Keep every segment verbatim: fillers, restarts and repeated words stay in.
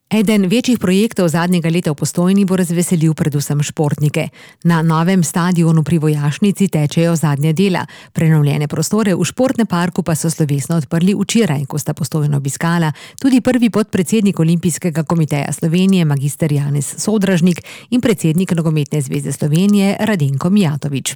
Eden večjih projektov zadnjega leta v Postojni bo razveselil predvsem športnike. Na novem stadionu pri Vojašnici tečejo zadnja dela. Prenovljene prostore v športnem parku pa so slovesno odprli včeraj, ko sta Postojno obiskala tudi prvi podpredsednik Olimpijskega komiteja Slovenije magister Janez Sodražnik in predsednik Nogometne zveze Slovenije Radenko Mijatović.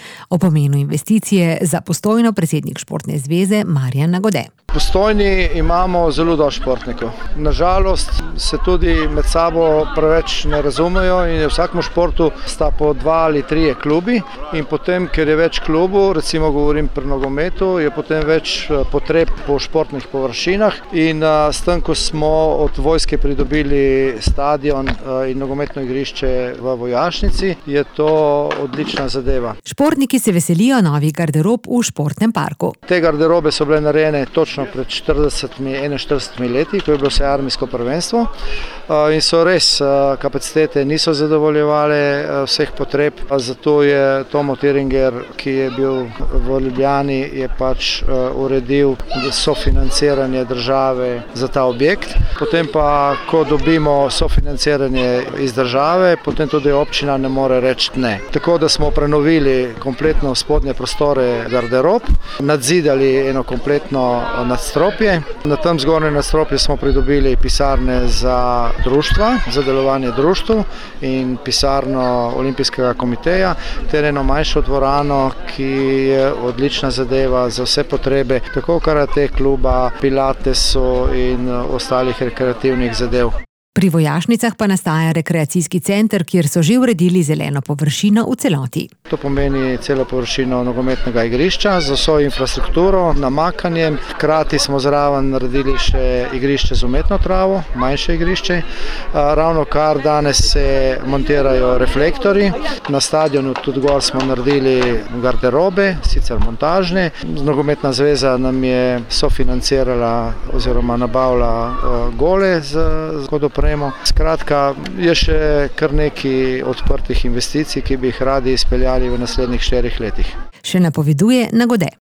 O pomenu investicije za Postojno predsednik Športne zveze Marjan Nagode. V Postojni imamo zelo dosti športnikov. Nažalost se tudi med sabo preveč ne razumejo in v vsakem športu sta po dva ali trije klubi in potem, ker je več klubov, recimo govorim pri nogometu, je potem več potreb po športnih površinah in s tem, ko smo od vojske pridobili stadion in nogometno igrišče v Vojašnici, je to odlična zadeva. Športniki se veselijo novih garderob v športnem parku. Te garderobe so bile narejene točno pred štiridesetimi, enainštiridesetimi leti, ko je bilo vse armijsko prvenstvo in so res, kapacitete niso zadovoljevale vseh potreb, zato je Tomo Teringer, ki je bil v Ljubljani, je pač uredil sofinanciranje države za ta objekt. Potem pa, ko dobimo sofinanciranje iz države, potem tudi občina ne more reči ne. Tako da smo prenovili kompletno spodnje prostore garderob, nadzidali eno kompletno nadstropje. Na tem zgornjem nadstropju smo pridobili pisarne za društva, za delovanje društev in pisarno Olimpijskega komiteja, ter eno manjšo dvorano, ki je odlična zadeva za vse potrebe, tako karate kluba, pilatesu in ostalih rekreativnih zadev. Pri Vojašnicah pa nastaja rekreacijski center, kjer so že uredili zeleno površino v celoti. To pomeni celo površino nogometnega igrišča z vso infrastrukturo, namakanjem. Hkrati smo zraven naredili še igrišče z umetno travo, manjše igrišče. Ravno kar danes se montirajo reflektorji. Na stadionu tudi gor smo naredili garderobe, sicer montažne. Nogometna zveza nam je sofinancirala oziroma nabavila gole z opremo. Skratka, je še kar nekaj odprtih investicij, ki bi jih radi izpeljali v naslednjih štirih letih. Še napoveduje Nagode.